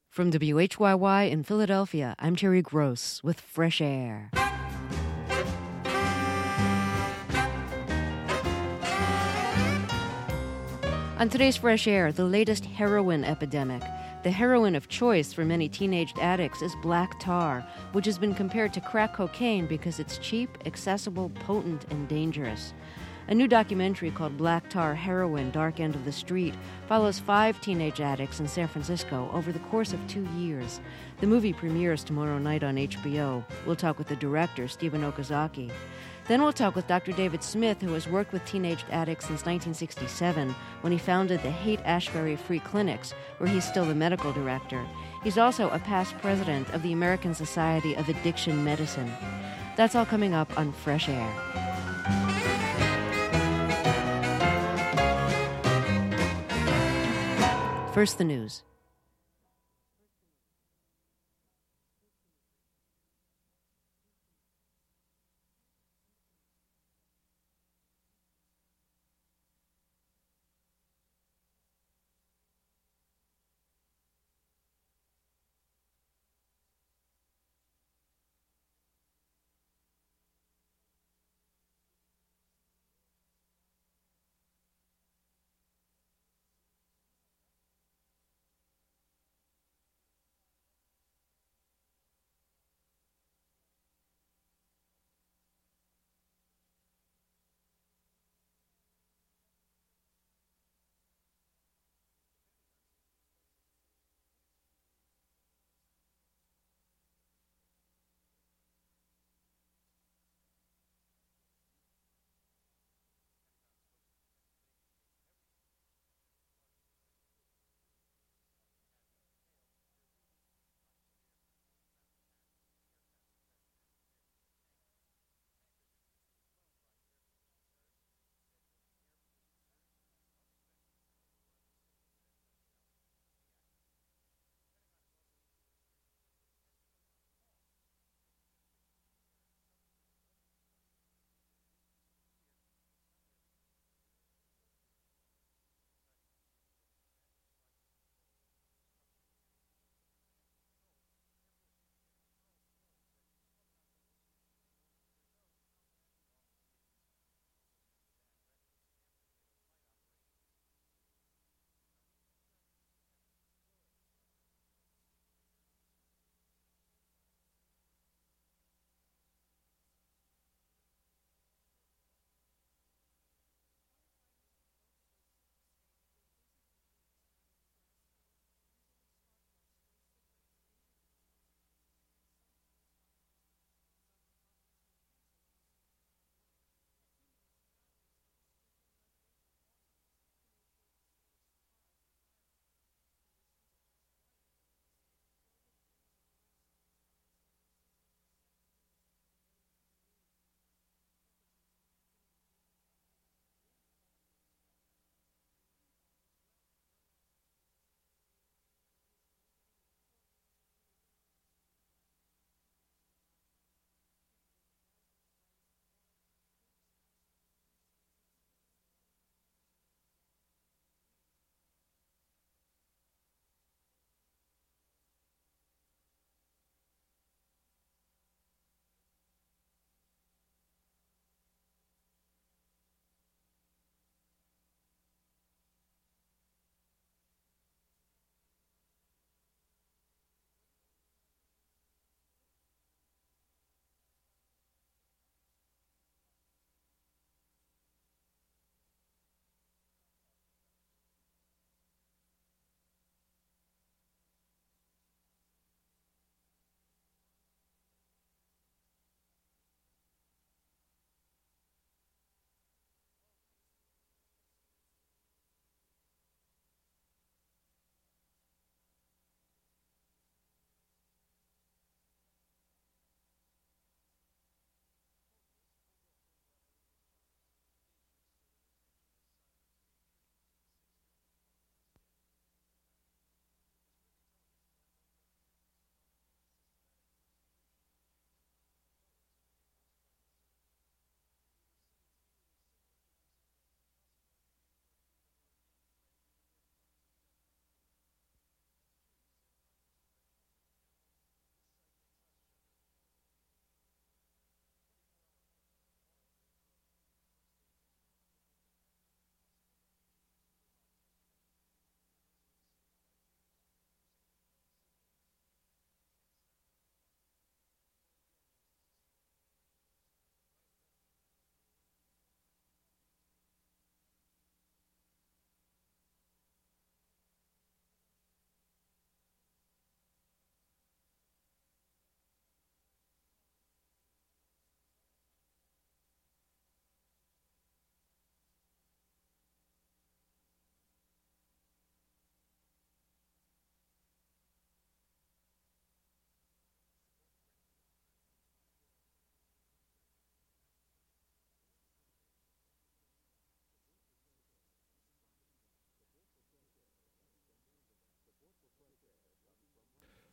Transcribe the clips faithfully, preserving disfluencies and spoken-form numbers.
From W H Y Y in Philadelphia, I'm Terry Gross with Fresh Air. On today's Fresh Air, the latest heroin epidemic. The heroin of choice for many teenage addicts is black tar, which has been compared to crack cocaine because it's cheap, accessible, potent, and dangerous. A new documentary called Black Tar Heroin, Dark End of the Street follows five teenage addicts in San Francisco over the course of two years. The movie premieres tomorrow night on H B O. We'll talk with the director, Stephen Okazaki. Then we'll talk with Doctor David Smith, who has worked with teenage addicts since nineteen sixty-seven, when he founded the Haight-Ashbury Free Clinics, where he's still the medical director. He's also a past president of the American Society of Addiction Medicine. That's all coming up on Fresh Air. First, the news.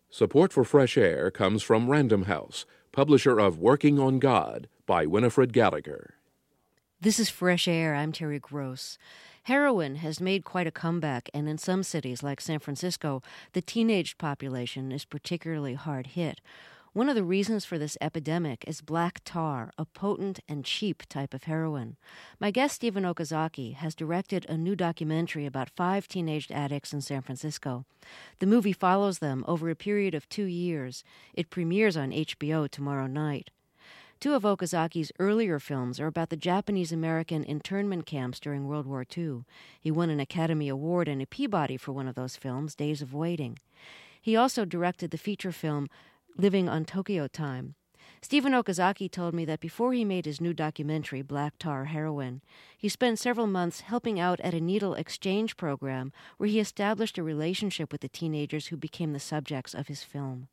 Support for Fresh Air comes from Random House, publisher of Working on God by Winifred Gallagher. This is Fresh Air. I'm Terry Gross. Heroin has made quite a comeback, and in some cities like San Francisco, the teenage population is particularly hard hit. One of the reasons for this epidemic is black tar, a potent and cheap type of heroin. My guest, Stephen Okazaki, has directed a new documentary about five teenage addicts in San Francisco. The movie follows them over a period of two years. It premieres on H B O tomorrow night. Two of Okazaki's earlier films are about the Japanese-American internment camps during World War Two. He won an Academy Award and a Peabody for one of those films, Days of Waiting. He also directed the feature film Living on Tokyo Time. Stephen Okazaki told me that before he made his new documentary, Black Tar Heroin, he spent several months helping out at a needle exchange program where he established a relationship with the teenagers who became the subjects of his film.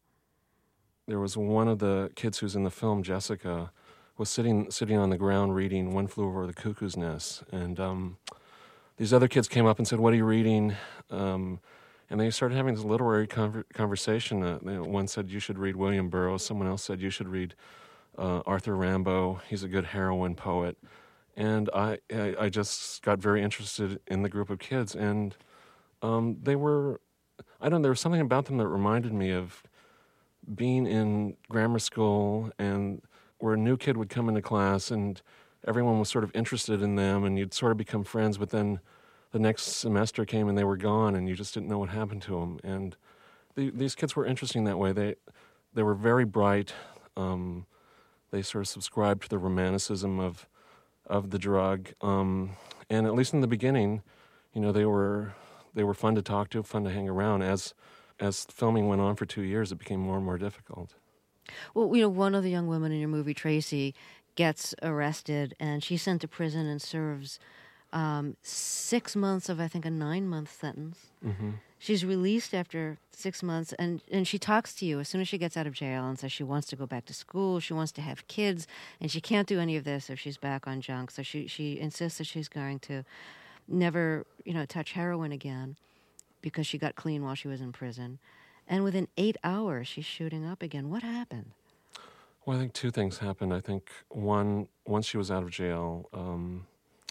There was one of the kids who's in the film, Jessica, was sitting sitting on the ground reading One Flew Over the Cuckoo's Nest. And um, these other kids came up and said, "What are you reading?" Um, and they started having this literary conver- conversation. Uh, you know, one said, "You should read William Burroughs." Someone else said, "You should read uh, Arthur Rimbaud. He's a good heroine poet." And I, I, I just got very interested in the group of kids. And um, they were, I don't know, there was something about them that reminded me of being in grammar school, and where a new kid would come into class and everyone was sort of interested in them and you'd sort of become friends, but then the next semester came and they were gone and you just didn't know what happened to them. And the, these kids were interesting that way. They they were very bright. Um, they sort of subscribed to the romanticism of of the drug. Um, and at least in the beginning, you know, they were they were fun to talk to, fun to hang around. As As filming went on for two years, it became more and more difficult. Well, you know, one of the young women in your movie, Tracy, gets arrested, and she's sent to prison and serves um, six months of, I think, a nine-month sentence. Mm-hmm. She's released after six months, and, and she talks to you as soon as she gets out of jail and says she wants to go back to school, she wants to have kids, and she can't do any of this if she's back on junk. So she, she insists that she's going to never, you know, touch heroin again, because she got clean while she was in prison. And within eight hours, she's shooting up again. What happened? Well, I think two things happened. I think, one, once she was out of jail, um,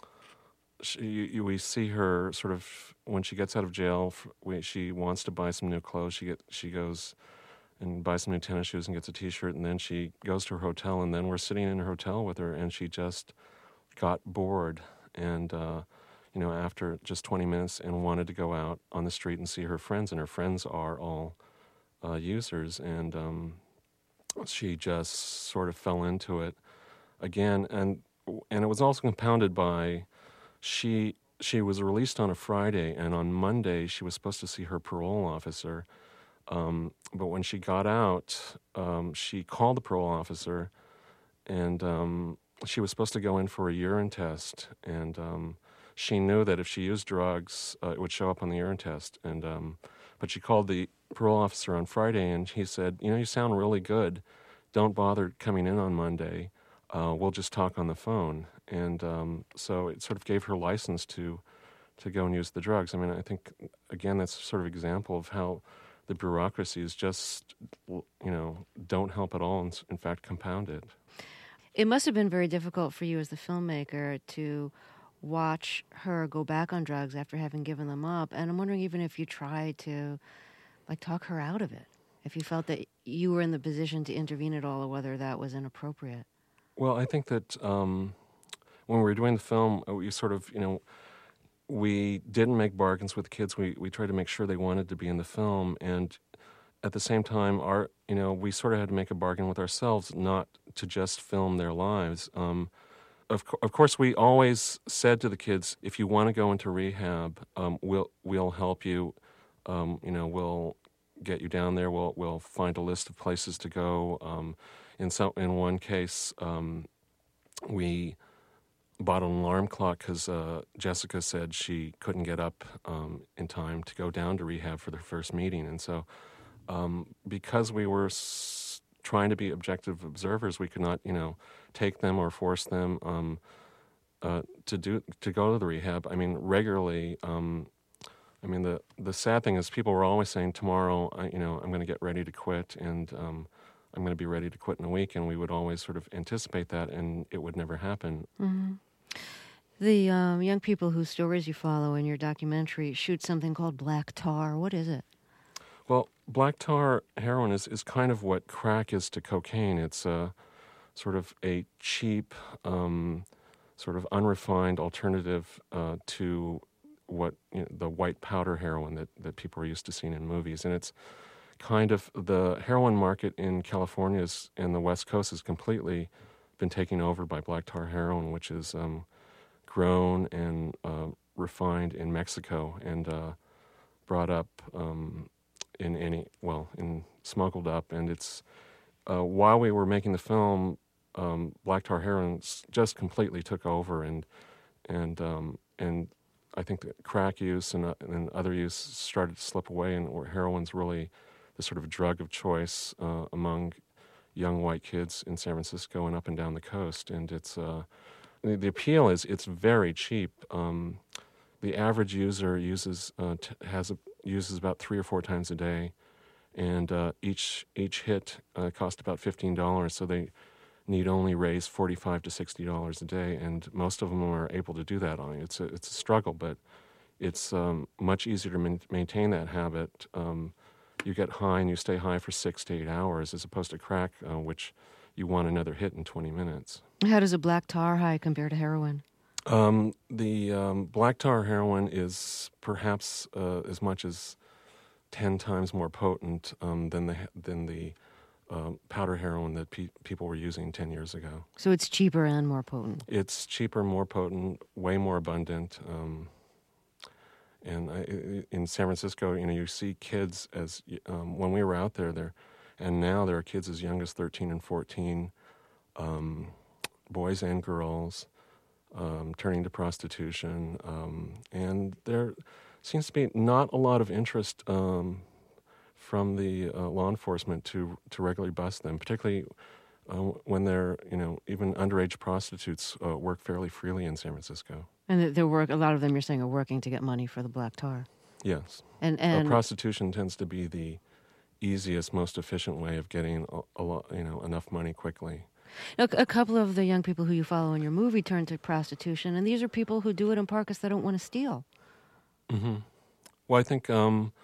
she, you, we see her sort of, when she gets out of jail, we, she wants to buy some new clothes. She get, she goes and buys some new tennis shoes and gets a T-shirt, and then she goes to her hotel, and then we're sitting in her hotel with her, and she just got bored. And uh, you know, after just twenty minutes, and wanted to go out on the street and see her friends, and her friends are all uh, users, and um, she just sort of fell into it again, and and it was also compounded by she she was released on a Friday, and on Monday she was supposed to see her parole officer, um, but when she got out, um, she called the parole officer, and um, she was supposed to go in for a urine test, and um, she knew that if she used drugs, uh, it would show up on the urine test. And um, but she called the parole officer on Friday, and he said, "You know, you sound really good. Don't bother coming in on Monday. Uh, we'll just talk on the phone." And um, so it sort of gave her license to to go and use the drugs. I mean, I think, again, that's sort of example of how the bureaucracies just, you know, don't help at all, and in fact compound it. It must have been very difficult for you as the filmmaker to watch her go back on drugs after having given them up. And I'm wondering even if you tried to, like, talk her out of it, if you felt that you were in the position to intervene at all, or whether that was inappropriate. Well, I think that um, when we were doing the film, we sort of, you know, we didn't make bargains with kids. We we tried to make sure they wanted to be in the film, and at the same time, our you know, we sort of had to make a bargain with ourselves not to just film their lives. Um, Of, co- of course, we always said to the kids, if you want to go into rehab, um, we'll we'll help you. Um, you know, we'll get you down there. We'll we'll find a list of places to go. Um, in some in one case, um, we bought an alarm clock because uh, Jessica said she couldn't get up um, in time to go down to rehab for their first meeting, and so um, because we were s- trying to be objective observers, we could not, you know, take them or force them um, uh, to do to go to the rehab. I mean, regularly, um, I mean, the the sad thing is people were always saying, tomorrow, I, you know, I'm going to get ready to quit, and um, I'm going to be ready to quit in a week, and we would always sort of anticipate that, and it would never happen. Mm-hmm. The um, young people whose stories you follow in your documentary shoot something called black tar. What is it? Well, black tar heroin is, is kind of what crack is to cocaine. It's a sort of a cheap, um, sort of unrefined alternative uh, to what you know, the white powder heroin that, that people are used to seeing in movies. And it's kind of the heroin market in California is, and the West Coast has completely been taken over by black tar heroin, which is um, grown and uh, refined in Mexico and uh, brought up um, in any well, in smuggled up. And it's uh, while we were making the film, um, black tar heroin just completely took over, and and um, and I think that crack use and, uh, and other use started to slip away, and heroin's really the sort of drug of choice uh, among young white kids in San Francisco and up and down the coast. And it's uh, the, the appeal is it's very cheap. Um, the average user uses uh, t- has a, uses about three or four times a day, and uh, each each hit uh, costs about fifteen dollars. So they need only raise forty-five to sixty dollars a day, and most of them are able to do that. On it's a, it's a struggle, but it's um, much easier to man- maintain that habit. Um, you get high and you stay high for six to eight hours, as opposed to crack, uh, which you want another hit in twenty minutes. How does a black tar high compare to heroin? Um, the um, black tar heroin is perhaps uh, as much as ten times more potent um, than the than the uh, powder heroin that pe- people were using ten years ago. So it's cheaper and more potent. It's cheaper, more potent, way more abundant. Um, and I, in San Francisco, you know, you see kids as um, when we were out there, there, and now there are kids as young as thirteen and fourteen, um, boys and girls. Um, turning to prostitution, um, and there seems to be not a lot of interest um, from the uh, law enforcement to to regularly bust them, particularly uh, when they're, you know, even underage prostitutes uh, work fairly freely in San Francisco. And they work. A lot of them, you're saying, are working to get money for the black tar. Yes, and and uh, prostitution tends to be the easiest, most efficient way of getting a, a lot, you know, enough money quickly. Now, a couple of the young people who you follow in your movie turn to prostitution, and these are people who do it in part because they don't want to steal. Mm-hmm. Well, I think um,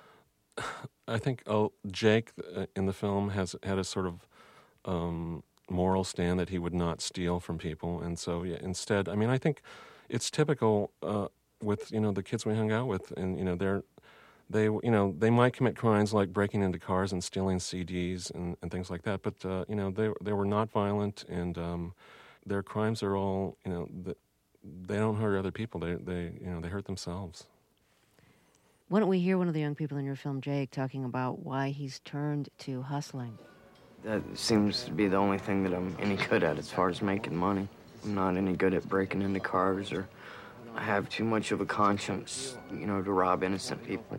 I think uh, Jake uh, in the film has had a sort of um, moral stand that he would not steal from people, and so yeah, instead, I mean, I think it's typical uh, with you know the kids we hung out with, and you know they're. They, you know, they might commit crimes like breaking into cars and stealing C Ds and, and things like that. But uh, you know, they they were not violent, and um, their crimes are all, you know, the, they don't hurt other people. They they you know they hurt themselves. Why don't we hear one of the young people in your film, Jake, talking about why he's turned to hustling? That seems to be the only thing that I'm any good at as far as making money. I'm not any good at breaking into cars, or I have too much of a conscience, you know, to rob innocent people.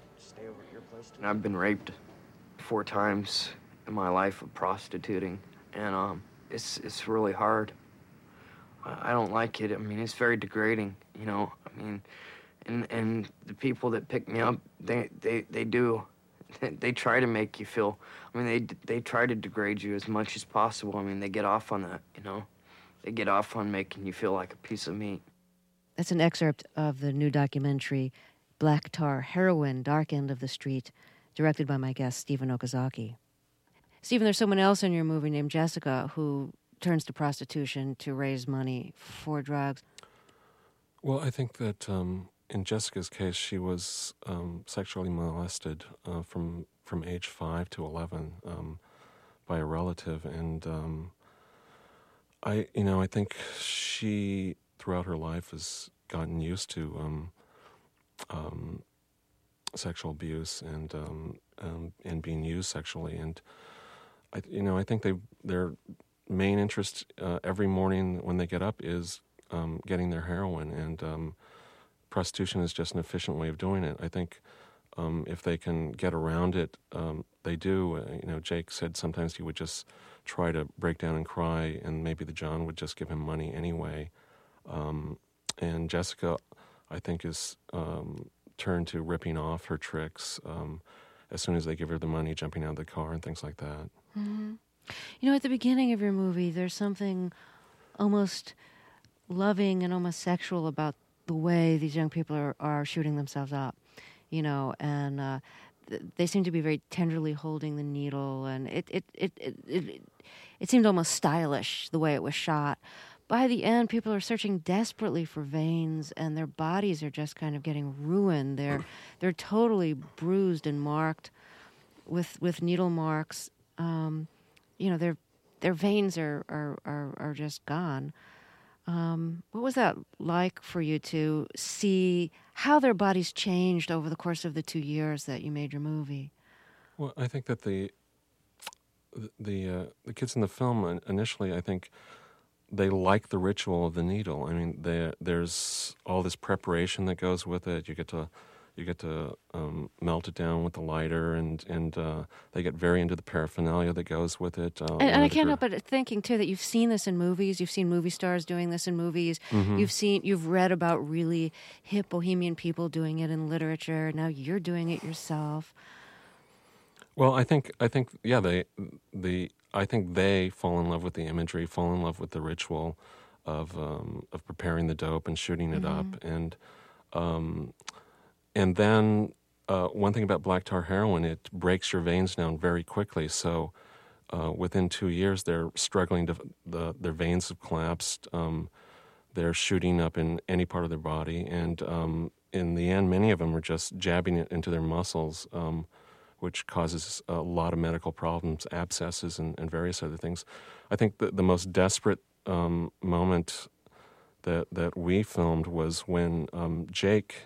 And I've been raped four times in my life of prostituting, and um, it's it's really hard. I, I don't like it. I mean, it's very degrading, you know. I mean, and and the people that pick me up, they they they do, they try to make you feel. I mean, they they try to degrade you as much as possible. I mean, they get off on that, you know. They get off on making you feel like a piece of meat. That's an excerpt of the new documentary, Black Tar Heroin, Dark End of the Street, directed by my guest, Stephen Okazaki. Stephen, there's someone else in your movie named Jessica who turns to prostitution to raise money for drugs. Well, I think that um, in Jessica's case, she was um, sexually molested uh, from from age five to eleven um, by a relative, and um, I, you know, I think she throughout her life has gotten used to um, um, sexual abuse and um, um, and being used sexually, and I, you know, I think they their main interest uh, every morning when they get up is um, getting their heroin, and um, prostitution is just an efficient way of doing it. I think um, if they can get around it, um, they do. Uh, you know, Jake said sometimes he would just try to break down and cry, and maybe the John would just give him money anyway. Um, and Jessica, I think, is um, turn to ripping off her tricks um, as soon as they give her the money, jumping out of the car and things like that. Mm-hmm. You know, at the beginning of your movie, there's something almost loving and almost sexual about the way these young people are, are shooting themselves up, you know, and uh, th- they seem to be very tenderly holding the needle, and it it, it, it, it it seemed almost stylish the way it was shot. By the end, people are searching desperately for veins, and their bodies are just kind of getting ruined. They're they're totally bruised and marked with with needle marks. Um, you know, their their veins are are are, are just gone. Um, what was that like for you to see how their bodies changed over the course of the two years that you made your movie? Well, I think that the the uh, the kids in the film initially, I think, they like the ritual of the needle. I mean, they, there's all this preparation that goes with it. You get to you get to um, melt it down with the lighter, and and uh, they get very into the paraphernalia that goes with it. Uh, and and I can't gr- help but thinking too that you've seen this in movies. You've seen movie stars doing this in movies. Mm-hmm. You've seen, you've read about really hip bohemian people doing it in literature. Now you're doing it yourself. Well, I think I think yeah, they the I think they fall in love with the imagery, fall in love with the ritual of um, of preparing the dope and shooting it Mm-hmm. up, and um, and then uh, one thing about black tar heroin, it breaks your veins down very quickly. So uh, within two years, they're struggling to the their veins have collapsed. Um, they're shooting up in any part of their body, and um, in the end, many of them are just jabbing it into their muscles. Um, which causes a lot of medical problems, abscesses, and, and various other things. I think the, the most desperate um, moment that that we filmed was when um, Jake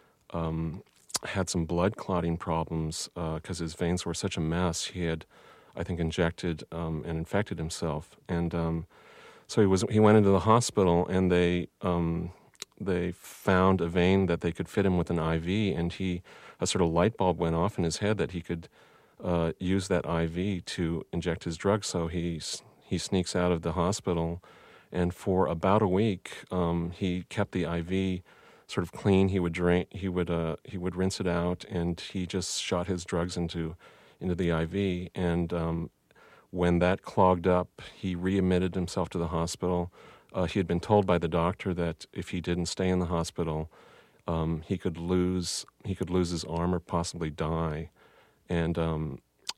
um, had some blood clotting problems because uh, his veins were such a mess. He had, I think, injected um, and infected himself, and um, so he was he went into the hospital, and they um, they found a vein that they could fit him with an I V, and he. A sort of light bulb went off in his head that he could uh, use that I V to inject his drug. So he he sneaks out of the hospital, and for about a week, um, he kept the I V sort of clean. He would drain, he would uh, he would rinse it out, and he just shot his drugs into into the I V. And um, when that clogged up, he readmitted himself to the hospital. Uh, he had been told by the doctor that if he didn't stay in the hospital, Um, he could lose he could lose his arm or possibly die, and um,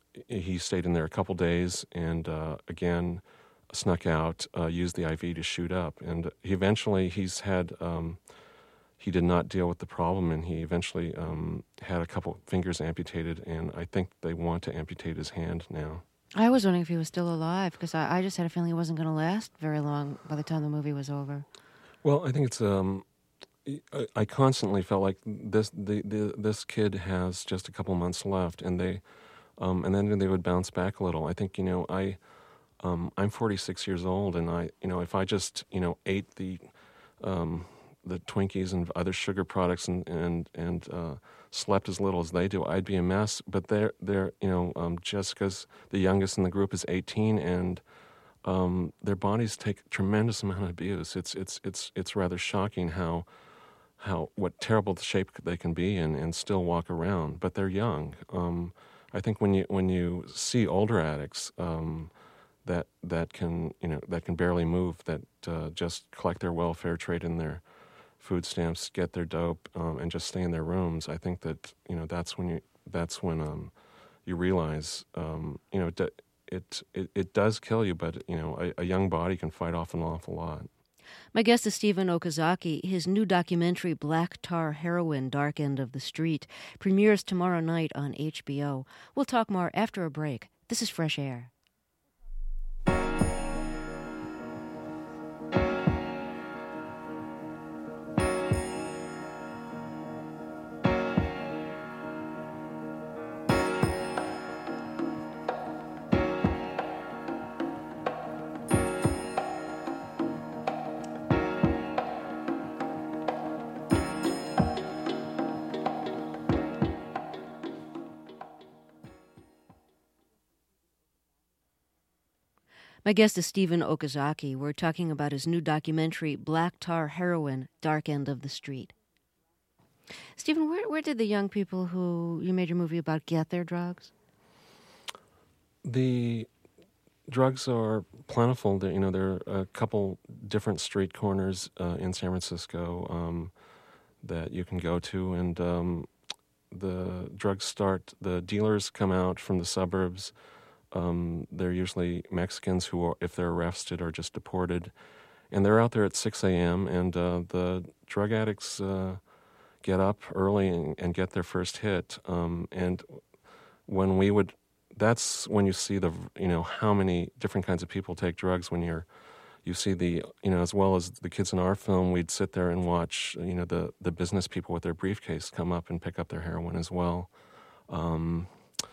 he stayed in there a couple days, and uh, again snuck out, uh, used the I V to shoot up, and he eventually he's had um, he did not deal with the problem, and he eventually um, had a couple fingers amputated, and I think they want to amputate his hand now. I was wondering if he was still alive, because I, I just had a feeling he wasn't going to last very long by the time the movie was over. Well, I think it's um. I, I constantly felt like this the, the this kid has just a couple months left, and they, um, and then they would bounce back a little. I think you know I, um, I'm forty-six years old, and I you know if I just you know ate the, um, the Twinkies and other sugar products and and and uh, slept as little as they do, I'd be a mess. But they're they're you know um, Jessica's the youngest in the group is eighteen, and um, their bodies take a tremendous amount of abuse. It's it's it's it's rather shocking how. how what terrible shape they can be in and still walk around, but they're young. Um, I think when you when you see older addicts um, that that can you know that can barely move, that uh, just collect their welfare, trade in their food stamps, get their dope, um, and just stay in their rooms, I think that you know that's when you that's when um, you realize um, you know it, it it it does kill you, but you know a, a young body can fight off an awful lot. My guest is Stephen Okazaki. His new documentary, Black Tar Heroin, Dark End of the Street, premieres tomorrow night on H B O. We'll talk more after a break. This is Fresh Air. My guest is Stephen Okazaki. We're talking about his new documentary, Black Tar Heroin, Dark End of the Street. Stephen, where where did the young people who you made your movie about get their drugs? The drugs are plentiful. There, you know, there are a couple different street corners uh, in San Francisco um, that you can go to, and um, the drugs start. The dealers come out from the suburbs. Um, they're usually Mexicans who, are, if they're arrested, are just deported, and they're out there at six a.m. And uh, the drug addicts uh, get up early and, and get their first hit. Um, and when we would, that's when you see the, you know, how many different kinds of people take drugs. When you're, you see the, you know, as well as the kids in our film, we'd sit there and watch, you know, the the business people with their briefcase come up and pick up their heroin as well. Um,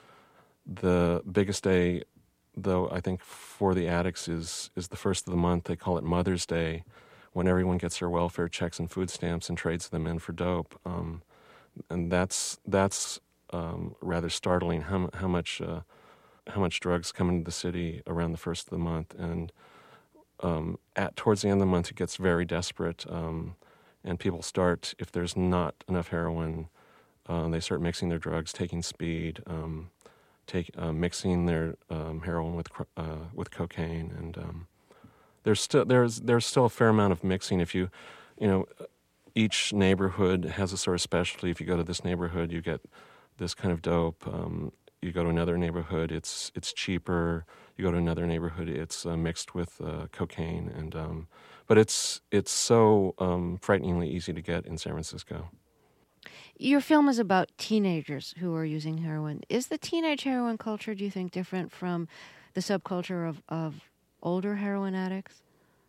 The biggest day, though, I think for the addicts is is the first of the month. They call it Mother's Day, when everyone gets their welfare checks and food stamps and trades them in for dope. Um, and that's that's um, rather startling. How how much uh, how much drugs come into the city around the first of the month, and um, at towards the end of the month, it gets very desperate, um, and people start, if there's not enough heroin, uh, they start mixing their drugs, taking speed. Um, Take uh, mixing their um, heroin with uh, with cocaine, and um, there's still there's there's still a fair amount of mixing. If you, you know, each neighborhood has a sort of specialty. If you go to this neighborhood, you get this kind of dope. Um, you go to another neighborhood, it's it's cheaper. You go to another neighborhood, it's uh, mixed with uh, cocaine, and um, but it's it's so um, frighteningly easy to get in San Francisco. Your film is about teenagers who are using heroin. Is the teenage heroin culture, do you think, different from the subculture of, of older heroin addicts?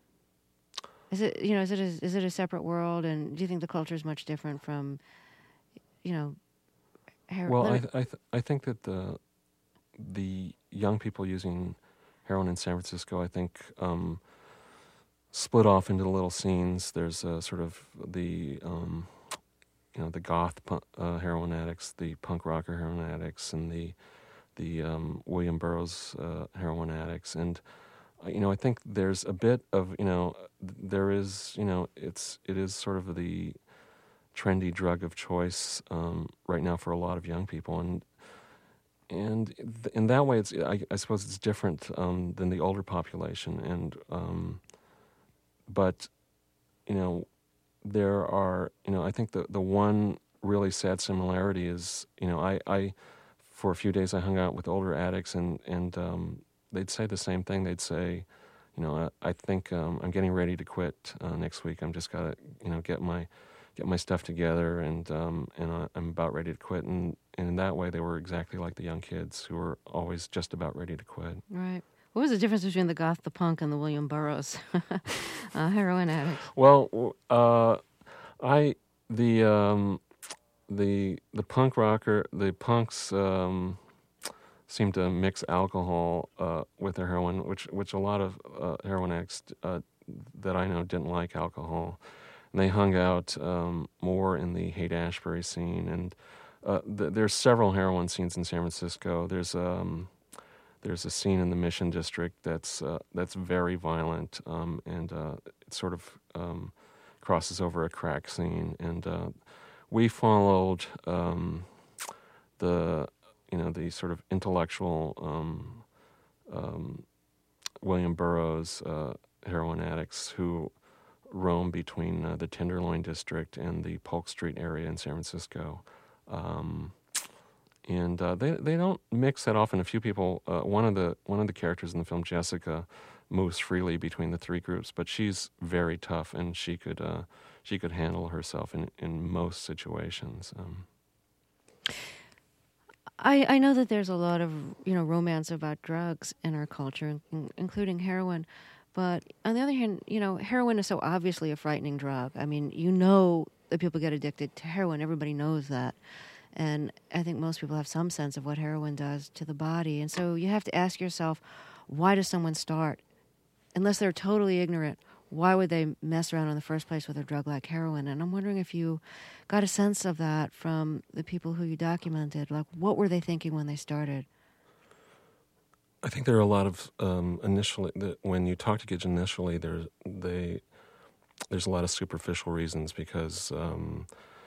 Is it, you know, is it a, is it a separate world, and do you think the culture is much different from, you know, heroin? Well, I th- I, th- I think that the the young people using heroin in San Francisco, I think, um, split off into little scenes. There's a sort of the um, you know, the goth uh, heroin addicts, the punk rocker heroin addicts, and the the um, William Burroughs uh, heroin addicts. And uh, you know, I think there's a bit of, you know, there is, you know, it's it is sort of the trendy drug of choice um, right now for a lot of young people, and and in that way, it's I, I suppose it's different um, than the older population, and um, but you know. There are, you know, I think the, the one really sad similarity is, you know, I, I, for a few days I hung out with older addicts, and, and um, they'd say the same thing. They'd say, you know, I, I think um, I'm getting ready to quit uh, next week. I'm just got to, you know, get my get my stuff together, and um, and I, I'm about ready to quit. And, and in that way, they were exactly like the young kids who were always just about ready to quit. Right. What was the difference between the goth, the punk, and the William Burroughs uh, heroin addicts? Well, uh, I the um, the the punk rocker, the punks um, seem to mix alcohol uh, with their heroin, which which a lot of uh, heroin addicts uh, that I know didn't like alcohol, and they hung out um, more in the Haight-Ashbury scene. And uh, th- there's several heroin scenes in San Francisco. There's um. There's a scene in the Mission District that's uh, that's very violent, um, and uh, it sort of um, crosses over a crack scene. And uh, we followed um, the you know the sort of intellectual um, um, William Burroughs uh, heroin addicts who roam between uh, the Tenderloin District and the Polk Street area in San Francisco. Um, And uh, they they don't mix that often. A few people, uh, one of the one of the characters in the film, Jessica, moves freely between the three groups, but she's very tough, and she could uh, she could handle herself in in most situations. Um, I, I know that there's a lot of, you know, romance about drugs in our culture, in, including heroin. But on the other hand, you know, heroin is so obviously a frightening drug. I mean, you know that people get addicted to heroin. Everybody knows that. And I think most people have some sense of what heroin does to the body. And so you have to ask yourself, why does someone start? Unless they're totally ignorant, why would they mess around in the first place with a drug like heroin? And I'm wondering if you got a sense of that from the people who you documented. Like, what were they thinking when they started? I think there are a lot of um, initially, the, when you talk to kids initially, there's, they, there's a lot of superficial reasons because um,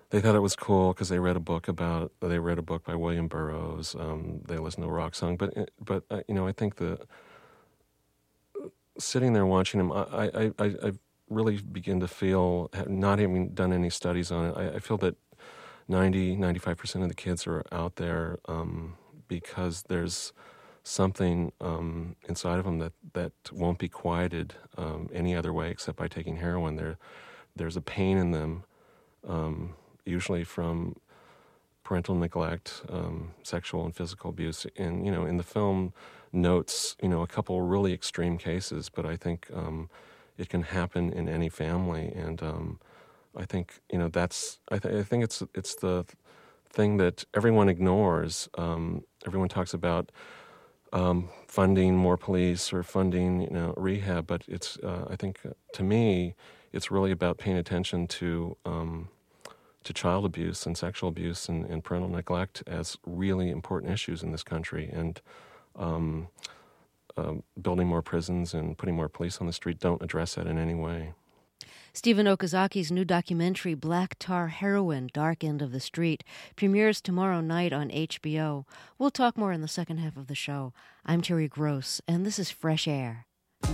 they thought it was cool because they read a book about they read a book by William Burroughs. Um, they listened to a rock song, but but uh, you know, I think the sitting there watching him, I I I, I really begin to feel, not having done any studies on it, I, I feel that ninety, ninety-five percent of the kids are out there um, because there's something um, inside of them that, that won't be quieted um, any other way except by taking heroin. There, there's a pain in them, um, usually from parental neglect, um, sexual and physical abuse. And, you know, in the film notes, you know, a couple really extreme cases, but I think um, it can happen in any family. And um, I think, you know, that's, I, th- I think it's it's the thing that everyone ignores. Um, everyone talks about Um, funding more police or funding, you know, rehab, but it's, uh, I think, uh, to me, it's really about paying attention to um, to child abuse and sexual abuse and, and parental neglect as really important issues in this country, and um, uh, building more prisons and putting more police on the street don't address that in any way. Stephen Okazaki's new documentary, Black Tar Heroin, Dark End of the Street, premieres tomorrow night on H B O. We'll talk more in the second half of the show. I'm Terry Gross, and this is Fresh Air.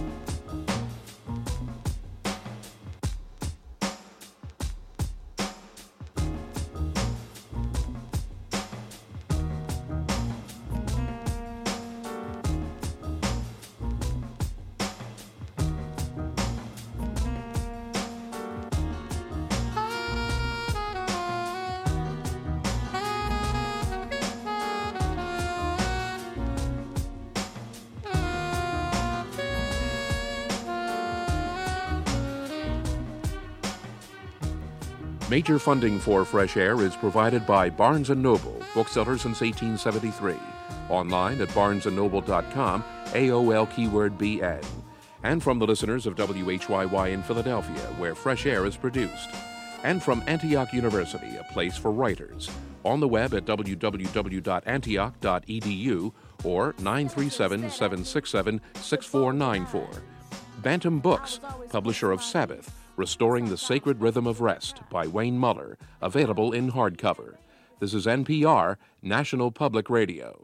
Major funding for Fresh Air is provided by Barnes and Noble, bookseller since eighteen seventy-three. Online at barnes and noble dot com, A O L keyword B N. And from the listeners of W H Y Y in Philadelphia, where Fresh Air is produced. And from Antioch University, a place for writers. On the web at w w w dot antioch dot e d u or nine three seven, seven six seven, six four nine four. Bantam Books, publisher of Sabbath, Restoring the Sacred Rhythm of Rest by Wayne Muller, available in hardcover. This is N P R, National Public Radio.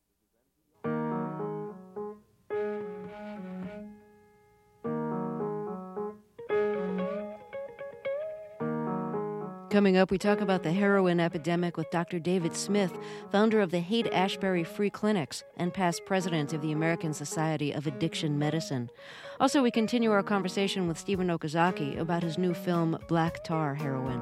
Coming up, we talk about the heroin epidemic with Doctor David Smith, founder of the Haight-Ashbury Free Clinics and past president of the American Society of Addiction Medicine. Also, we continue our conversation with Stephen Okazaki about his new film, Black Tar Heroin.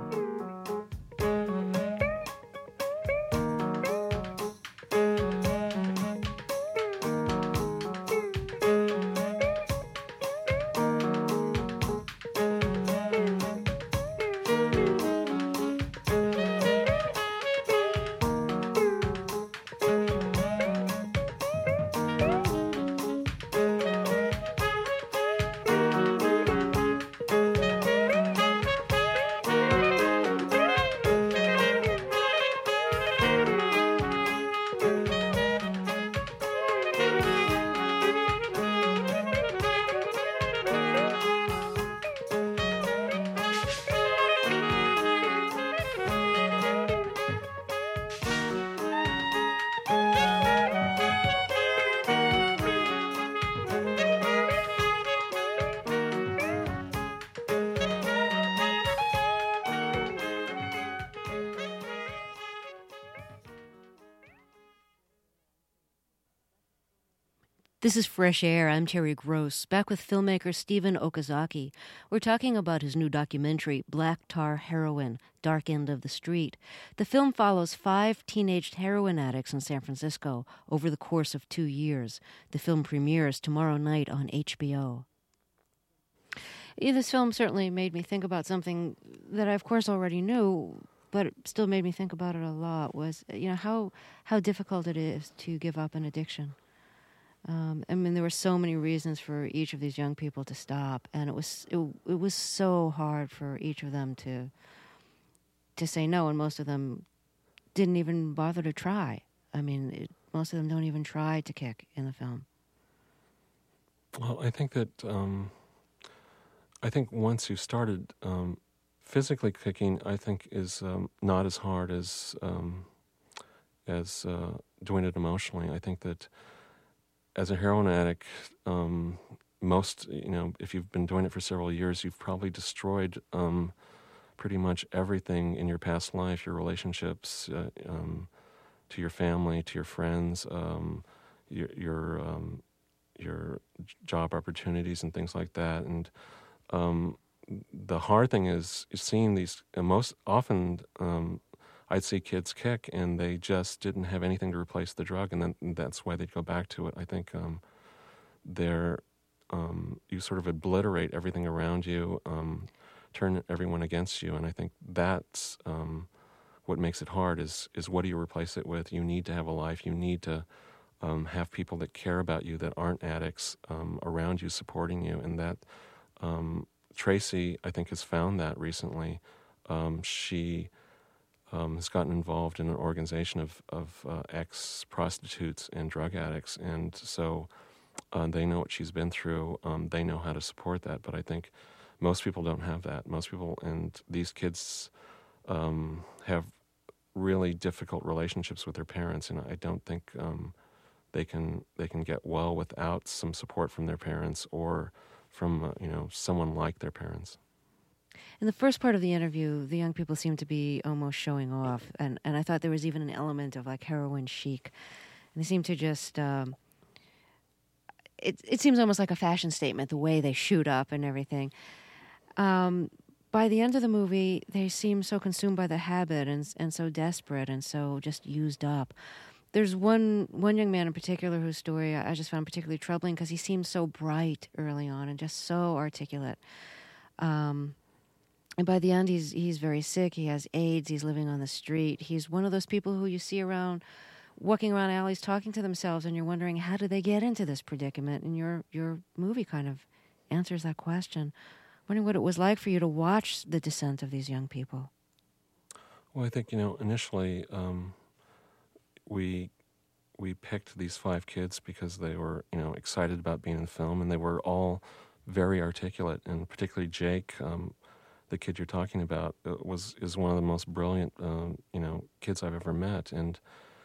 This is Fresh Air. I'm Terry Gross, back with filmmaker Stephen Okazaki. We're talking about his new documentary, Black Tar Heroin, Dark End of the Street. The film follows five teenage heroin addicts in San Francisco over the course of two years. The film premieres tomorrow night on H B O. Yeah, this film certainly made me think about something that I, of course, already knew, but it still made me think about it a lot, was, you know, how how difficult it is to give up an addiction. Um, I mean, there were so many reasons for each of these young people to stop, and it was it, it was so hard for each of them to to say no, and most of them didn't even bother to try. I mean, it, most of them don't even try to kick in the film. Well, I think that um, I think once you started um, physically kicking, I think, is um, not as hard as um, as uh, doing it emotionally. I think that as a heroin addict, um, most, you know, if you've been doing it for several years, you've probably destroyed um, pretty much everything in your past life, your relationships, uh, um, to your family, to your friends, um, your your, um, your job opportunities and things like that. And um, the hard thing is, is seeing these, uh, most often um, I'd see kids kick and they just didn't have anything to replace the drug, and then that's why they'd go back to it. I think um, they're, um, you sort of obliterate everything around you, um, turn everyone against you, and I think that's um, what makes it hard is is what do you replace it with? You need to have a life. You need to um, have people that care about you, that aren't addicts, um, around you, supporting you, and that um, Tracy, I think, has found that recently. Um, she um, has gotten involved in an organization of, of uh, ex-prostitutes and drug addicts, and so uh, they know what she's been through. Um, they know how to support that, but I think most people don't have that. Most people, and these kids um, have really difficult relationships with their parents, and I don't think um, they can they can get well without some support from their parents or from uh, you know someone like their parents. In the first part of the interview, the young people seemed to be almost showing off, and, and I thought there was even an element of like heroin chic. And they seemed to just, um, it it seems almost like a fashion statement, the way they shoot up and everything. Um, by the end of the movie, they seem so consumed by the habit and and so desperate and so just used up. There's one one young man in particular whose story I just found particularly troubling because he seemed so bright early on and just so articulate. Um, and by the end, he's he's very sick. He has AIDS. He's living on the street. He's one of those people who you see around, walking around alleys, talking to themselves, and you're wondering, how do they get into this predicament? And your your movie kind of answers that question. Wondering what it was like for you to watch the descent of these young people. Well, I think, you know, initially um, we we picked these five kids because they were, you know, excited about being in film, and they were all very articulate, and particularly Jake, um, the kid you're talking about, uh, was is one of the most brilliant, um, you know, kids I've ever met, and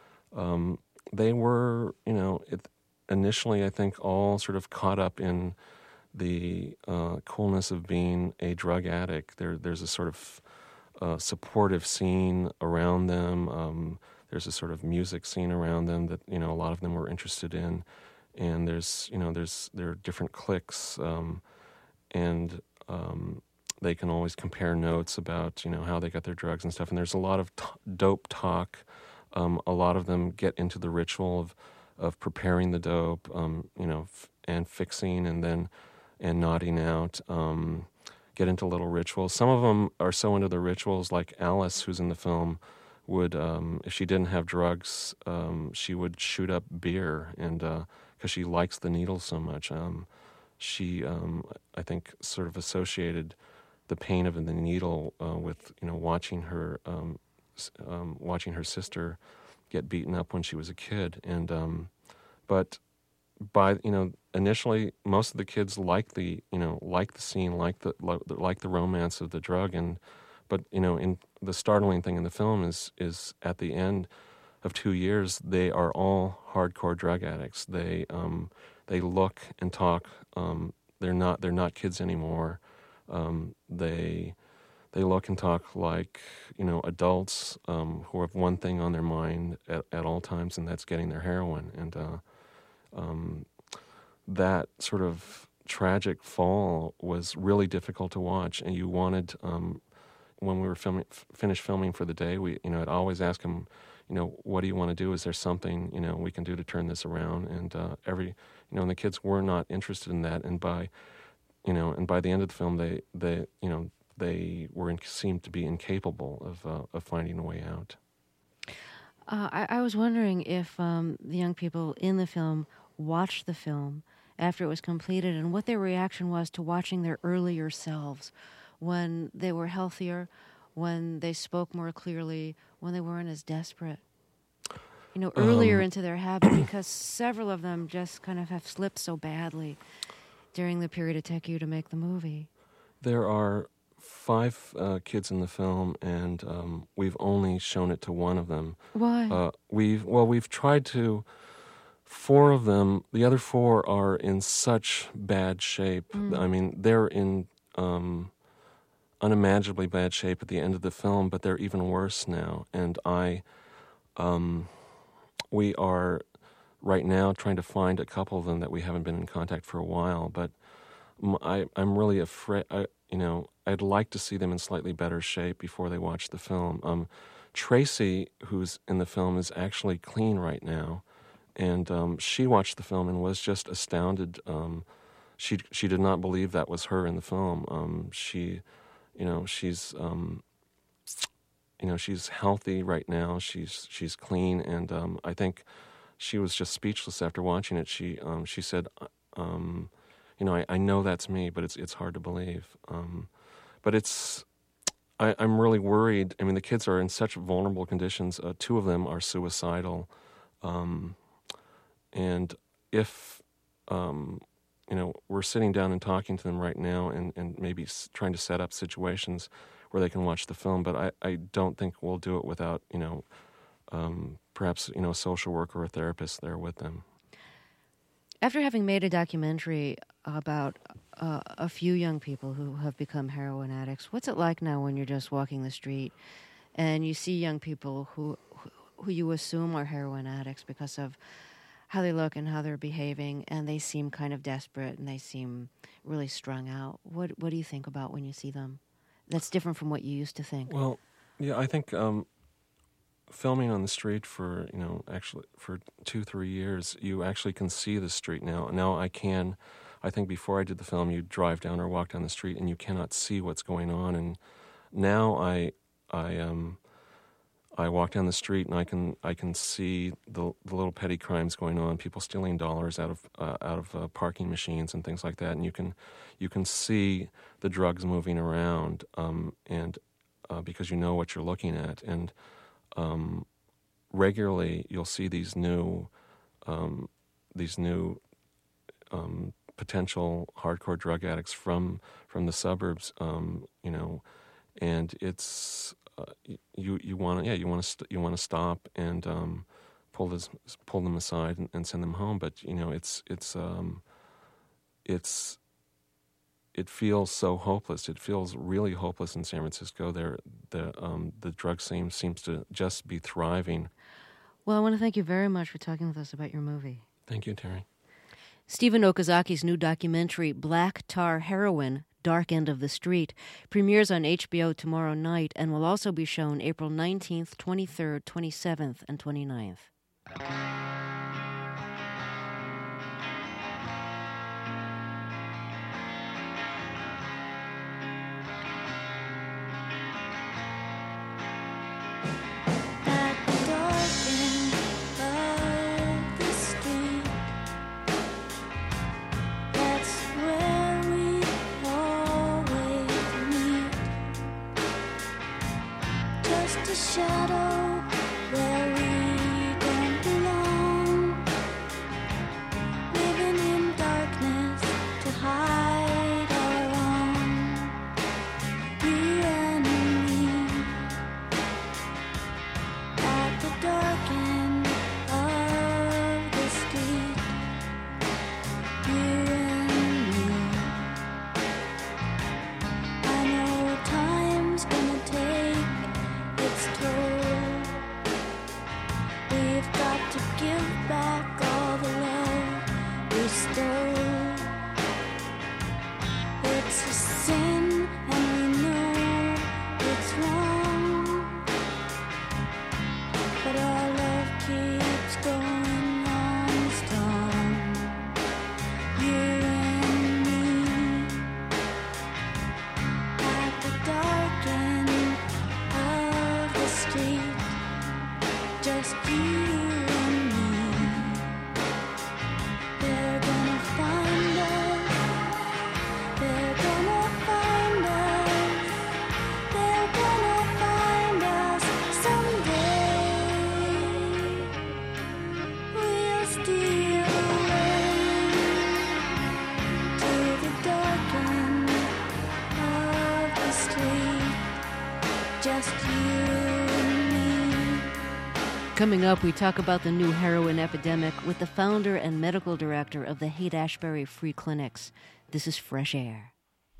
um, they were, you know, it, initially I think all sort of caught up in the uh, coolness of being a drug addict. There, there's a sort of uh, supportive scene around them. Um, there's a sort of music scene around them that, you know, a lot of them were interested in. And there's, you know, there's there are different cliques, um, and um, they can always compare notes about, you know, how they got their drugs and stuff. And there's a lot of t- dope talk. Um, a lot of them get into the ritual of of preparing the dope, um, you know, f- and fixing, and then and nodding out, um, get into little rituals. Some of them are so into the rituals, like Alice, who's in the film, would, um, if she didn't have drugs, um, she would shoot up beer, and because uh, she likes the needle so much. Um, she, um, I think, sort of associated the pain of the needle uh, with, you know, watching her, um, um, watching her sister get beaten up when she was a kid, and um, but. By you know, initially most of the kids like the you know like the scene, like the like the romance of the drug, and but you know, in the startling thing in the film is is at the end of two years they are all hardcore drug addicts. They um, they look and talk. Um, they're not they're not kids anymore. Um, they they look and talk like you know adults um, who have one thing on their mind at, at all times, and that's getting their heroin. And uh, Um, that sort of tragic fall was really difficult to watch, and you wanted, um, when we were filming, f- finished filming for the day, we, you know, I'd always ask him, you know, what do you want to do? Is there something, you know, we can do to turn this around? And uh, every, you know, and the kids were not interested in that, and by, you know, and by the end of the film, they, they, you know, they were in, seemed to be incapable of uh, of finding a way out. Uh, I, I was wondering if um, the young people in the film watched the film after it was completed and what their reaction was to watching their earlier selves when they were healthier, when they spoke more clearly, when they weren't as desperate. You know, earlier Um, into their habit, because several of them just kind of have slipped so badly during the period it took you to make the movie. There are five uh, kids in the film, and um, we've only shown it to one of them. Why? Uh, we've well, we've tried to. Four of them, the other four are in such bad shape. Mm. I mean, they're in um, unimaginably bad shape at the end of the film, but they're even worse now. And I, um, we are right now trying to find a couple of them that we haven't been in contact for a while. But I, I'm really afraid. I, you know, I'd like to see them in slightly better shape before they watch the film. Um, Tracy, who's in the film, is actually clean right now. And um, she watched the film and was just astounded. Um, she she did not believe that was her in the film. Um, she, you know, she's um, you know she's healthy right now. She's she's clean, and um, I think she was just speechless after watching it. She um, she said, um, you know, I, I know that's me, but it's it's hard to believe. Um, but it's I, I'm really worried. I mean, the kids are in such vulnerable conditions. Uh, two of them are suicidal. Um, And if, um, you know, we're sitting down and talking to them right now and, and maybe s- trying to set up situations where they can watch the film, but I, I don't think we'll do it without, you know, um, perhaps, you know, a social worker or a therapist there with them. After having made a documentary about uh, a few young people who have become heroin addicts, what's it like now when you're just walking the street and you see young people who who you assume are heroin addicts because of how they look and how they're behaving, and they seem kind of desperate and they seem really strung out? What what do you think about when you see them? That's different from what you used to think. Well, yeah, I think um, filming on the street for, you know, actually for two, three years, you actually can see the street now. Now I can, I think before I did the film, you drive down or walk down the street and you cannot see what's going on. And now I, I, um, I walk down the street and I can I can see the the little petty crimes going on, people stealing dollars out of uh, out of uh, parking machines and things like that, and you can you can see the drugs moving around, um, and uh, because you know what you're looking at, and um, regularly you'll see these new um, these new um, potential hardcore drug addicts from from the suburbs, um, you know, and it's. Uh, you you want to yeah you want to st- you want to stop and um, pull this pull them aside and, and send them home, but you know it's it's um, it's it feels so hopeless. It feels really hopeless in San Francisco. There the um, the drug scene seems to just be thriving. Well, I want to thank you very much for talking with us about your movie. Thank you, Terry. Stephen Okazaki's new documentary, Black Tar Heroin, Dark End of the Street, premieres on H B O tomorrow night and will also be shown April nineteenth, twenty-third, twenty-seventh, and twenty-ninth. Shadow where we don't belong. just you and me. Coming up, we talk about the new heroin epidemic with the founder and medical director of the Haight-Ashbury Free Clinics. This is Fresh Air.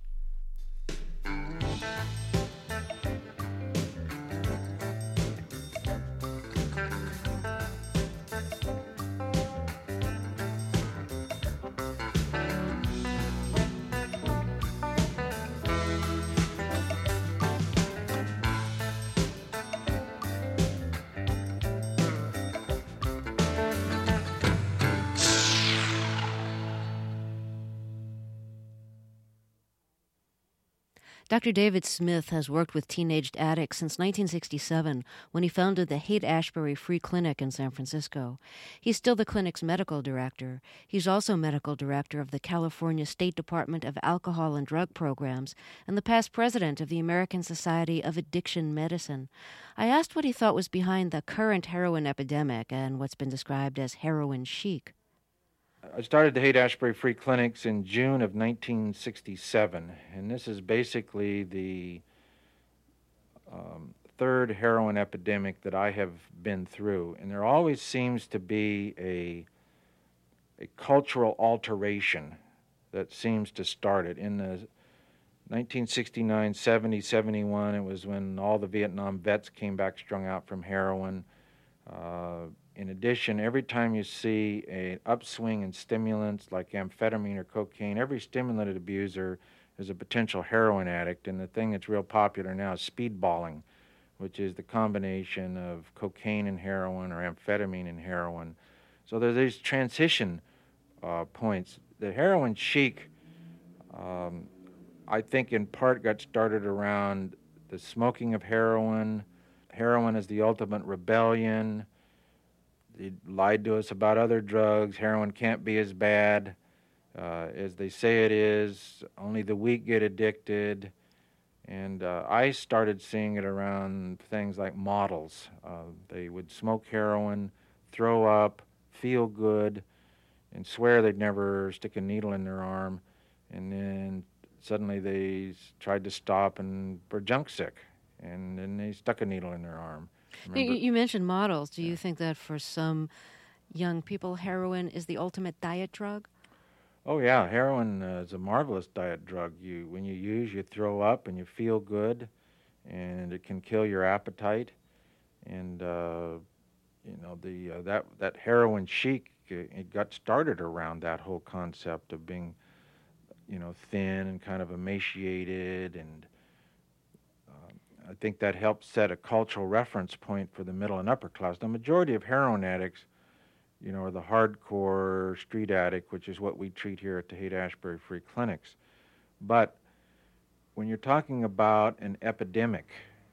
Doctor David Smith has worked with teenaged addicts since nineteen sixty-seven, when he founded the Haight-Ashbury Free Clinic in San Francisco. He's still the clinic's medical director. He's also medical director of the California State Department of Alcohol and Drug Programs and the past president of the American Society of Addiction Medicine. I asked what he thought was behind the current heroin epidemic and what's been described as heroin chic. I started the Haight-Ashbury Free Clinics in June of nineteen sixty-seven, and this is basically the um, third heroin epidemic that I have been through. And there always seems to be a, a cultural alteration that seems to start it. In the nineteen sixty-nine, seventy, seventy-one, it was when all the Vietnam vets came back strung out from heroin. Uh, In addition, every time you see an upswing in stimulants like amphetamine or cocaine, every stimulant abuser is a potential heroin addict. And the thing that's real popular now is speedballing, which is the combination of cocaine and heroin or amphetamine and heroin. So there's these transition uh, points. The heroin chic, um, I think in part got started around the smoking of heroin. Heroin is the ultimate rebellion. They lied to us about other drugs. Heroin can't be as bad uh, as they say it is. Only the weak get addicted. And uh, I started seeing it around things like models. Uh, they would smoke heroin, throw up, feel good, and swear they'd never stick a needle in their arm. And then suddenly they tried to stop and were junk sick. And then they stuck a needle in their arm. You, you mentioned models. Do you yeah. think that for some young people, heroin is the ultimate diet drug? Oh, yeah. Heroin uh, is a marvelous diet drug. You, when you use, you throw up and you feel good, and it can kill your appetite. And, uh, you know, the uh, that, that heroin chic, it got started around that whole concept of being, you know, thin and kind of emaciated, and I think that helped set a cultural reference point for the middle and upper class. The majority of heroin addicts, you know, are the hardcore street addict, which is what we treat here at the Haight-Ashbury Free Clinics. But when you're talking about an epidemic,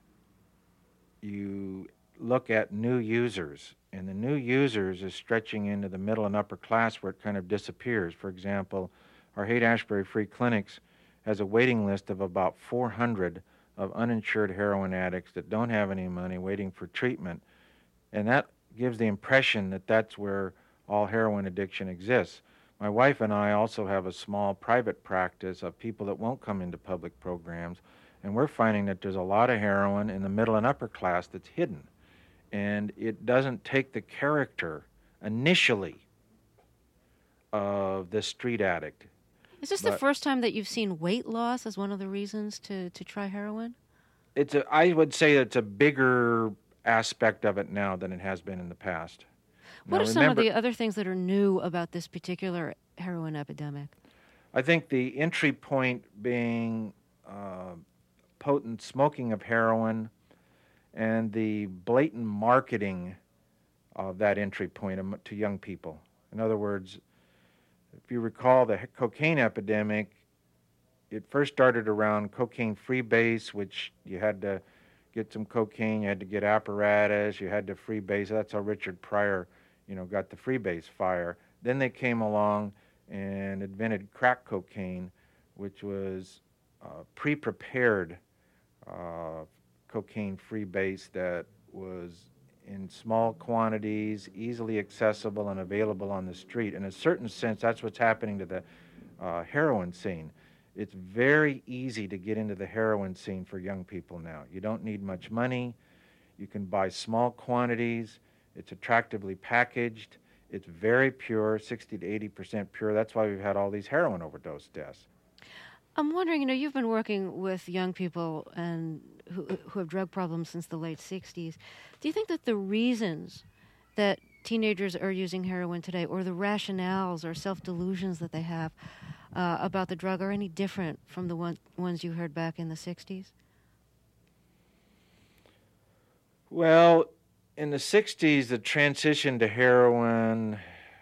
you look at new users, and the new users is stretching into the middle and upper class where it kind of disappears. For example, our Haight-Ashbury Free Clinics has a waiting list of about four hundred of uninsured heroin addicts that don't have any money waiting for treatment. And that gives the impression that that's where all heroin addiction exists. My wife and I also have a small private practice of people that won't come into public programs, and we're finding that there's a lot of heroin in the middle and upper class that's hidden. And it doesn't take the character initially of the street addict. Is this but the first time that you've seen weight loss as one of the reasons to, to try heroin? It's a, I would say it's a bigger aspect of it now than it has been in the past. What now, are some remember, of the other things that are new about this particular heroin epidemic? I think the entry point being uh, potent smoking of heroin and the blatant marketing of that entry point to young people. In other words, if you recall the cocaine epidemic, it first started around cocaine freebase, which you had to get some cocaine, you had to get apparatus, you had to freebase. That's how Richard Pryor, you know, got the freebase fire. Then they came along and invented crack cocaine, which was uh, pre-prepared uh, cocaine freebase that was in small quantities, easily accessible and available on the street. In a certain sense, that's what's happening to the uh, heroin scene. It's very easy to get into the heroin scene for young people now. You don't need much money. You can buy small quantities. It's attractively packaged. It's very pure, sixty to eighty percent pure. That's why we've had all these heroin overdose deaths. I'm wondering, you know, you've been working with young people and who, who have drug problems since the late sixties. Do you think that the reasons that teenagers are using heroin today, or the rationales or self-delusions that they have uh, about the drug, are any different from the one, ones you heard back in the sixties? Well, in the sixties, the transition to heroin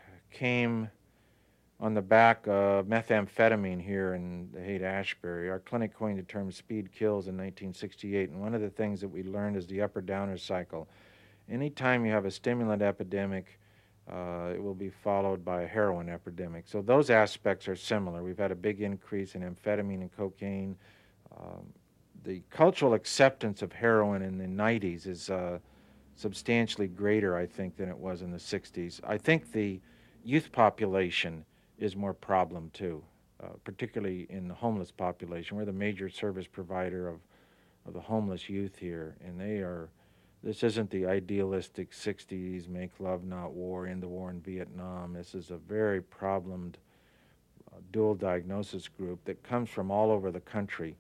came on the back of methamphetamine here in the Haight-Ashbury. Our clinic coined the term speed kills in nineteen sixty-eight, and one of the things that we learned is the upper-downer cycle. Anytime you have a stimulant epidemic, uh, it will be followed by a heroin epidemic. So those aspects are similar. We've had a big increase in amphetamine and cocaine. Um, the cultural acceptance of heroin in the nineties is uh, substantially greater, I think, than it was in the sixties. I think the youth population is more problem too, uh, particularly in the homeless population. We're the major service provider of, of the homeless youth here, and they are, this isn't the idealistic sixties, make love not war, end the war in Vietnam. This is a very problemed uh, dual diagnosis group that comes from all over the country.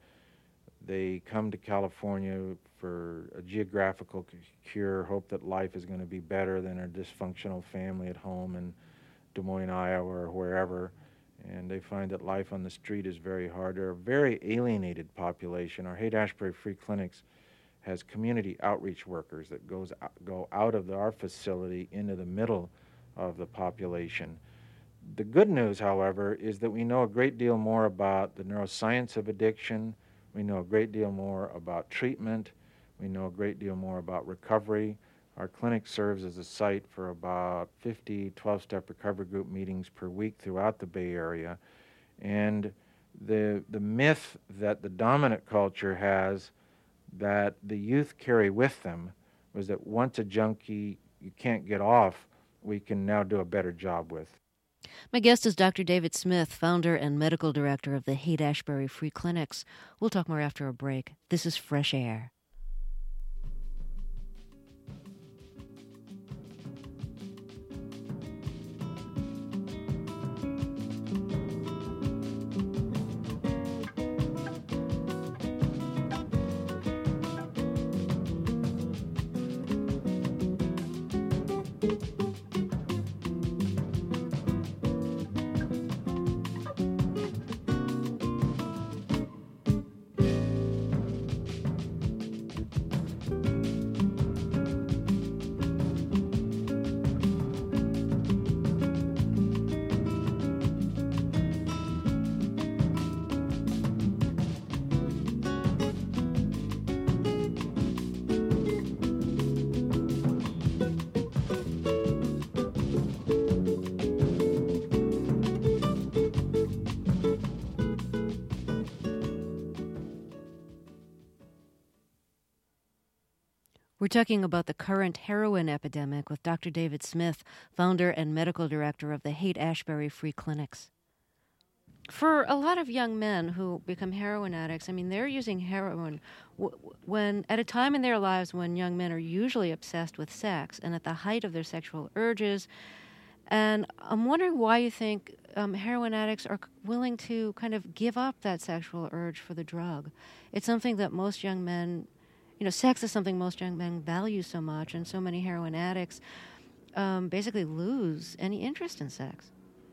They come to California for a geographical cure, hope that life is going to be better than a dysfunctional family at home in Des Moines, Iowa, or wherever, and they find that life on the street is very hard. They're a very alienated population. Our Haight-Ashbury Free Clinics has community outreach workers that goes go out of the, our facility into the middle of the population. The good news, however, is that we know a great deal more about the neuroscience of addiction. We know a great deal more about treatment. We know a great deal more about recovery. Our clinic serves as a site for about fifty twelve-step recovery group meetings per week throughout the Bay Area. And the, the myth that the dominant culture has that the youth carry with them was that once a junkie, you can't get off, we can now do a better job with. My guest is Doctor David Smith, founder and medical director of the Haight-Ashbury Free Clinics. We'll talk more after a break. This is Fresh Air. We're talking about the current heroin epidemic with Doctor David Smith, founder and medical director of the Haight-Ashbury Free Clinics. For a lot of young men who become heroin addicts, I mean, they're using heroin w- when at a time in their lives when young men are usually obsessed with sex and at the height of their sexual urges. And I'm wondering why you think um, heroin addicts are willing to kind of give up that sexual urge for the drug. It's something that most young men, you know, sex is something most young men value so much, and so many heroin addicts um, basically lose any interest in sex.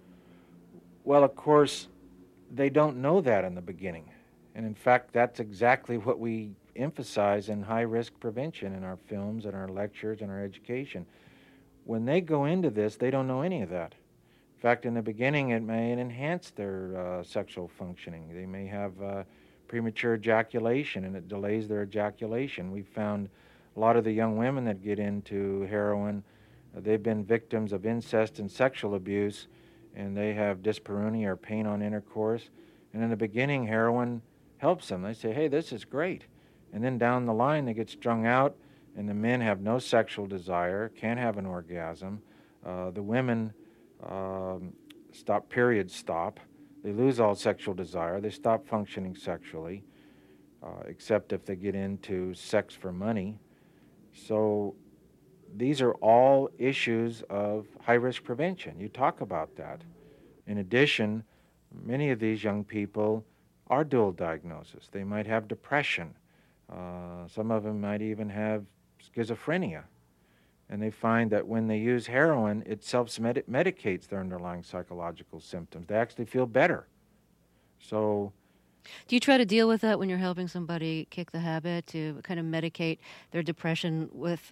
Well, of course, they don't know that in the beginning. And in fact, that's exactly what we emphasize in high-risk prevention in our films and our lectures and our education. When they go into this, they don't know any of that. In fact, in the beginning, it may enhance their uh, sexual functioning. They may have uh, premature ejaculation, and it delays their ejaculation. We've found a lot of the young women that get into heroin, uh, they've been victims of incest and sexual abuse, and they have dyspareunia or pain on intercourse. And in the beginning, heroin helps them. They say, hey, this is great. And then down the line, they get strung out, and the men have no sexual desire, can't have an orgasm. Uh, the women um, stop, periods stop. They lose all sexual desire. They stop functioning sexually, uh, except if they get into sex for money. So these are all issues of high-risk prevention. You talk about that. In addition, many of these young people are dual diagnosis. They might have depression. Uh, some of them might even have schizophrenia. And they find that when they use heroin, it self-medicates their underlying psychological symptoms. They actually feel better. So, do you try to deal with that when you're helping somebody kick the habit, to kind of medicate their depression with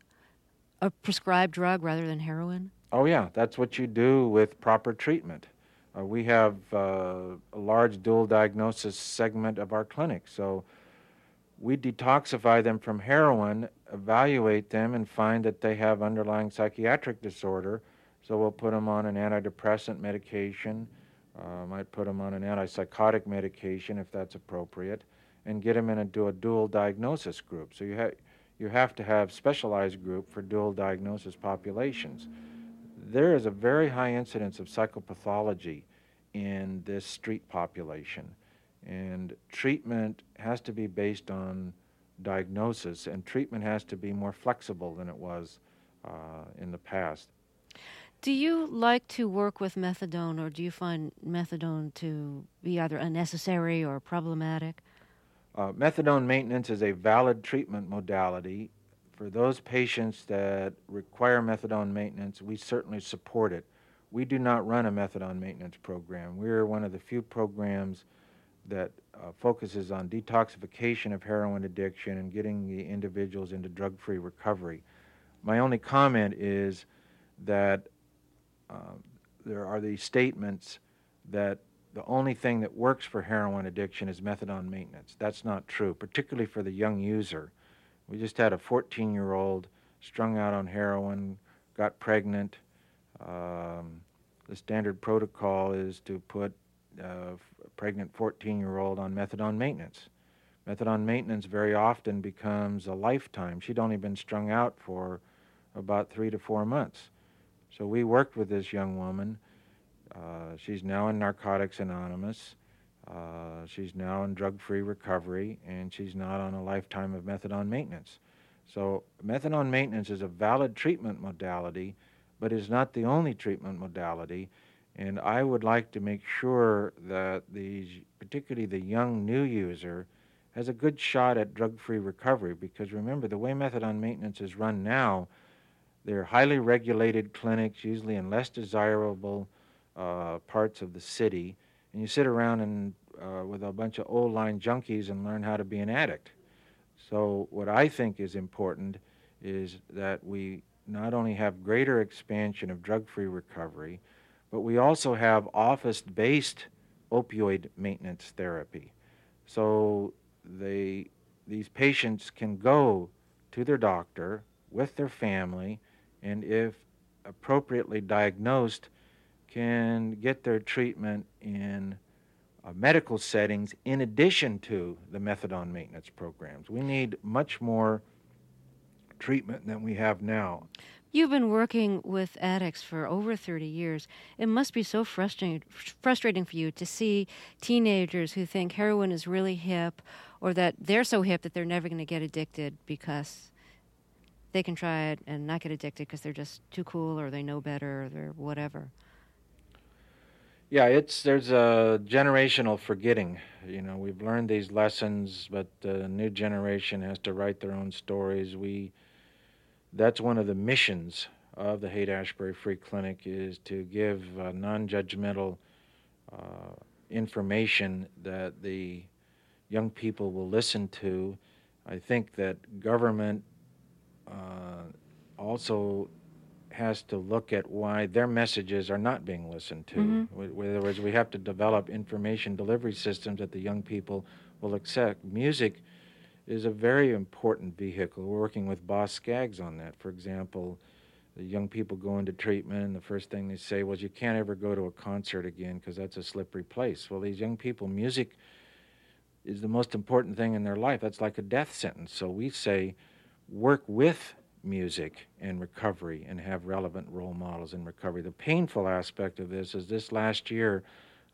a prescribed drug rather than heroin? Oh, yeah. That's what you do with proper treatment. Uh, we have uh, a large dual diagnosis segment of our clinic. So we detoxify them from heroin, evaluate them, and find that they have underlying psychiatric disorder. So we'll put them on an antidepressant medication, uh, might put them on an antipsychotic medication if that's appropriate, and get them into a dual diagnosis group. So you, ha- you have to have specialized group for dual diagnosis populations. There is a very high incidence of psychopathology in this street population. And treatment has to be based on diagnosis, and treatment has to be more flexible than it was uh, in the past. Do you like to work with methadone, or do you find methadone to be either unnecessary or problematic? Uh, methadone maintenance is a valid treatment modality. For those patients that require methadone maintenance, we certainly support it. We do not run a methadone maintenance program. We're one of the few programs that uh, focuses on detoxification of heroin addiction and getting the individuals into drug-free recovery. My only comment is that uh, there are these statements that the only thing that works for heroin addiction is methadone maintenance. That's not true, particularly for the young user. We just had a fourteen-year-old strung out on heroin, got pregnant. Um, the standard protocol is to put uh, a pregnant fourteen-year-old on methadone maintenance. Methadone maintenance very often becomes a lifetime. She'd only been strung out for about three to four months. So we worked with this young woman. Uh, she's now in Narcotics Anonymous. Uh, she's now in drug-free recovery, and she's not on a lifetime of methadone maintenance. So methadone maintenance is a valid treatment modality, but is not the only treatment modality. And I would like to make sure that these, particularly the young new user, has a good shot at drug-free recovery, because remember, the way methadone maintenance is run now, they're highly regulated clinics, usually in less desirable uh, parts of the city, and you sit around and uh, with a bunch of old-line junkies and learn how to be an addict. So what I think is important is that we not only have greater expansion of drug-free recovery, but we also have office-based opioid maintenance therapy. So they, these patients can go to their doctor with their family, and if appropriately diagnosed, can get their treatment in uh, medical settings in addition to the methadone maintenance programs. We need much more treatment than we have now. You've been working with addicts for over thirty years. It must be so frustrating frustrating for you to see teenagers who think heroin is really hip, or that they're so hip that they're never going to get addicted because they can try it and not get addicted because they're just too cool, or they know better, or they're whatever. Yeah, it's there's a generational forgetting. You know, we've learned these lessons, but the new generation has to write their own stories. We That's one of the missions of the Haight-Ashbury Free Clinic, is to give uh, non-judgmental uh, information that the young people will listen to. I think that government uh, also has to look at why their messages are not being listened to. Mm-hmm. In other words, we have to develop information delivery systems that the young people will accept. Music is a very important vehicle. We're working with Boss Skaggs on that. For example, the young people go into treatment, and the first thing they say was, you can't ever go to a concert again because that's a slippery place. Well, these young people, music is the most important thing in their life. That's like a death sentence. So we say, work with music in recovery and have relevant role models in recovery. The painful aspect of this is this last year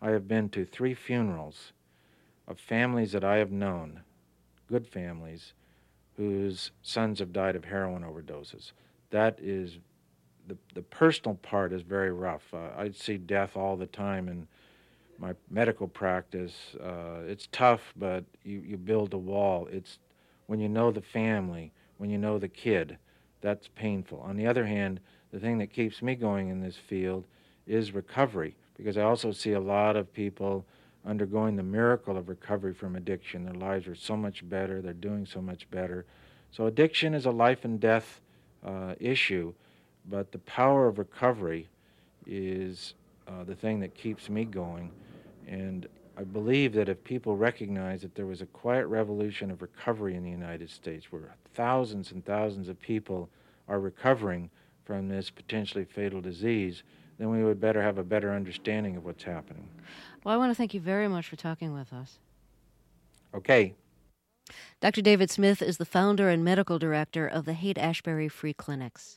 I have been to three funerals of families that I have known, good families, whose sons have died of heroin overdoses. That is, the, the personal part is very rough. Uh, I see death all the time in my medical practice. Uh, it's tough, but you, you build a wall. It's when you know the family, when you know the kid, that's painful. On the other hand, the thing that keeps me going in this field is recovery, because I also see a lot of people undergoing the miracle of recovery from addiction. Their lives are so much better, they're doing so much better. So addiction is a life and death uh, issue, but the power of recovery is uh, the thing that keeps me going. And I believe that if people recognize that there was a quiet revolution of recovery in the United States, where thousands and thousands of people are recovering from this potentially fatal disease, then we would better have a better understanding of what's happening. Well, I want to thank you very much for talking with us. Okay. Doctor David Smith is the founder and medical director of the Haight-Ashbury Free Clinics.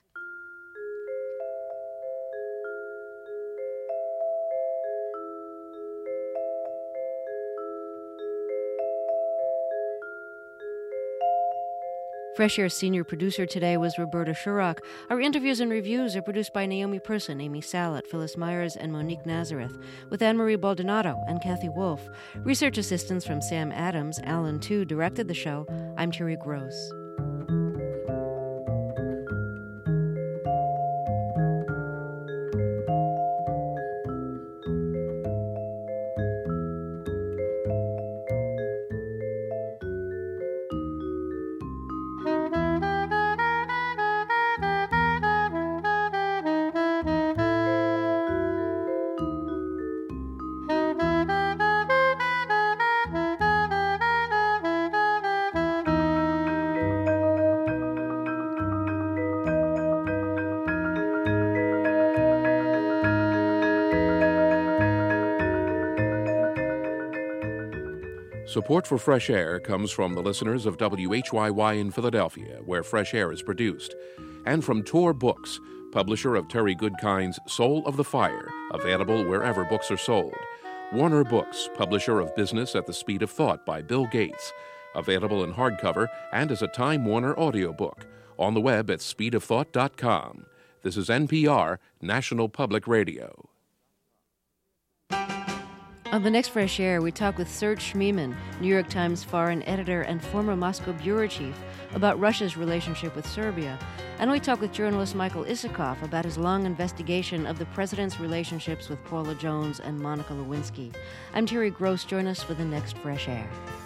Fresh Air's senior producer today was Roberta Shurrock. Our interviews and reviews are produced by Naomi Person, Amy Salet, Phyllis Myers, and Monique Nazareth, with Anne-Marie Baldonado and Kathy Wolf. Research assistance from Sam Adams. Alan Tu directed the show. I'm Terry Gross. Support for Fresh Air comes from the listeners of W H Y Y in Philadelphia, where Fresh Air is produced, and from Tor Books, publisher of Terry Goodkind's Soul of the Fire, available wherever books are sold. Warner Books, publisher of Business at the Speed of Thought by Bill Gates, available in hardcover and as a Time Warner audiobook, on the web at speed of thought dot com. This is N P R, National Public Radio. On the next Fresh Air, we talk with Serge Schmiemann, New York Times foreign editor and former Moscow bureau chief, about Russia's relationship with Serbia. And we talk with journalist Michael Isikoff about his long investigation of the president's relationships with Paula Jones and Monica Lewinsky. I'm Terry Gross. Join us for the next Fresh Air.